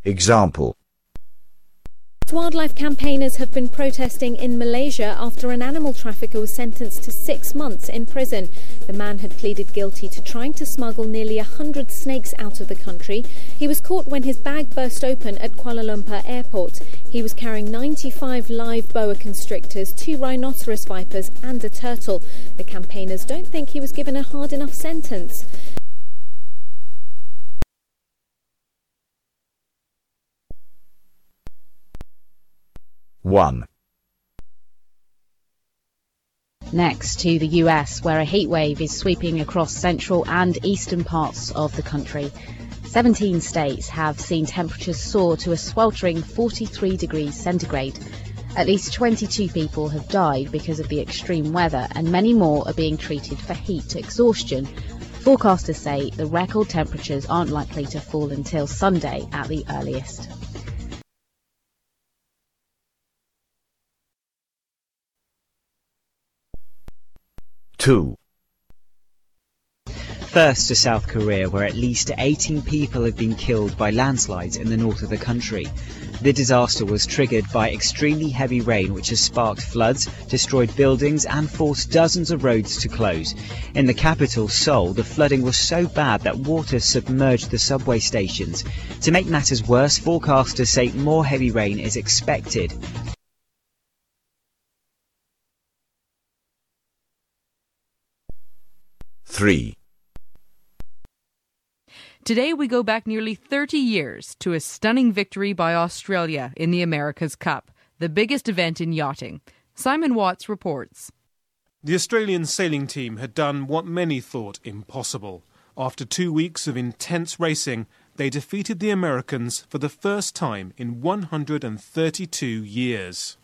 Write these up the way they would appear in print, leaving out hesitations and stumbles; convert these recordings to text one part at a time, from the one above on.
Example. Wildlife campaigners have been protesting in Malaysia after an animal trafficker was sentenced to 6 months in prison. The man had pleaded guilty to trying to smuggle nearly 100 snakes out of the country. He was caught when his bag burst open at Kuala Lumpur airport. He was carrying 95 live boa constrictors, 2 rhinoceros vipers and a turtle. The campaigners don't think he was given a hard enough sentence. One. Next to the US, where a heatwave is sweeping across central and eastern parts of the country. 17 states have seen temperatures soar to a sweltering 43 degrees centigrade. At least 22 people have died because of the extreme weather, and many more are being treated for heat exhaustion. Forecasters say the record temperatures aren't likely to fall until Sunday at the earliest. Two. First to South Korea, where at least 18 people have been killed by landslides in the north of the country. The disaster was triggered by extremely heavy rain, which has sparked floods, destroyed buildings and forced dozens of roads to close. In the capital, Seoul, the flooding was so bad that water submerged the subway stations. To make matters worse, forecasters say more heavy rain is expected. Three. Today we go back nearly 30 years to a stunning victory by Australia in the America's Cup, the biggest event in yachting. Simon Watts reports. The Australian sailing team had done what many thought impossible. After 2 weeks of intense racing, they defeated the Americans for the first time in 132 years.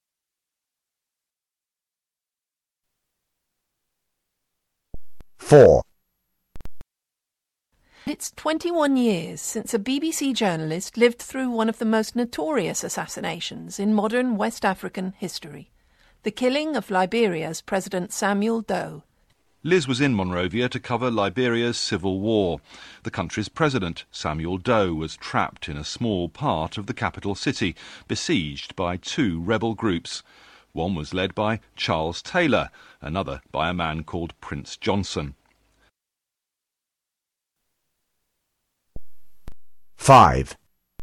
Four. It's 21 years since a BBC journalist lived through one of the most notorious assassinations in modern West African history, the killing of Liberia's President Samuel Doe. Liz was in Monrovia to cover Liberia's civil war. The country's president, Samuel Doe, was trapped in a small part of the capital city, besieged by 2 rebel groups. One was led by Charles Taylor, another by a man called Prince Johnson. 5.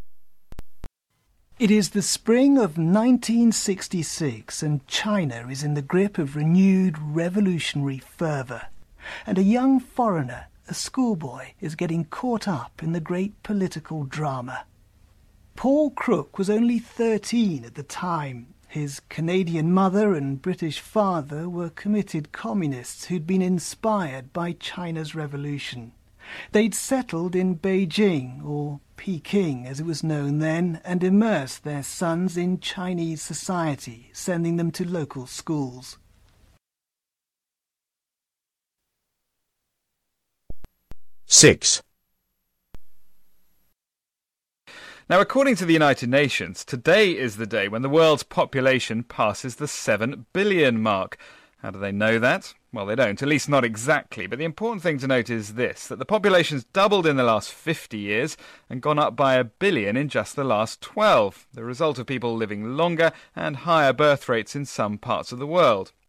It is the spring of 1966 and China is in the grip of renewed revolutionary fervour. And a young foreigner, a schoolboy, is getting caught up in the great political drama. Paul Crook was only 13 at the time. His Canadian mother and British father were committed communists who'd been inspired by China's revolution. They'd settled in Beijing, or Peking as it was known then, and immersed their sons in Chinese society, sending them to local schools. 6. Now, according to the United Nations, today is the day when the world's population passes the 7 billion mark. How do they know that? Well, they don't, at least not exactly. But the important thing to note is this, that the population's doubled in the last 50 years and gone up by 1 billion in just the last 12, the result of people living longer and higher birth rates in some parts of the world.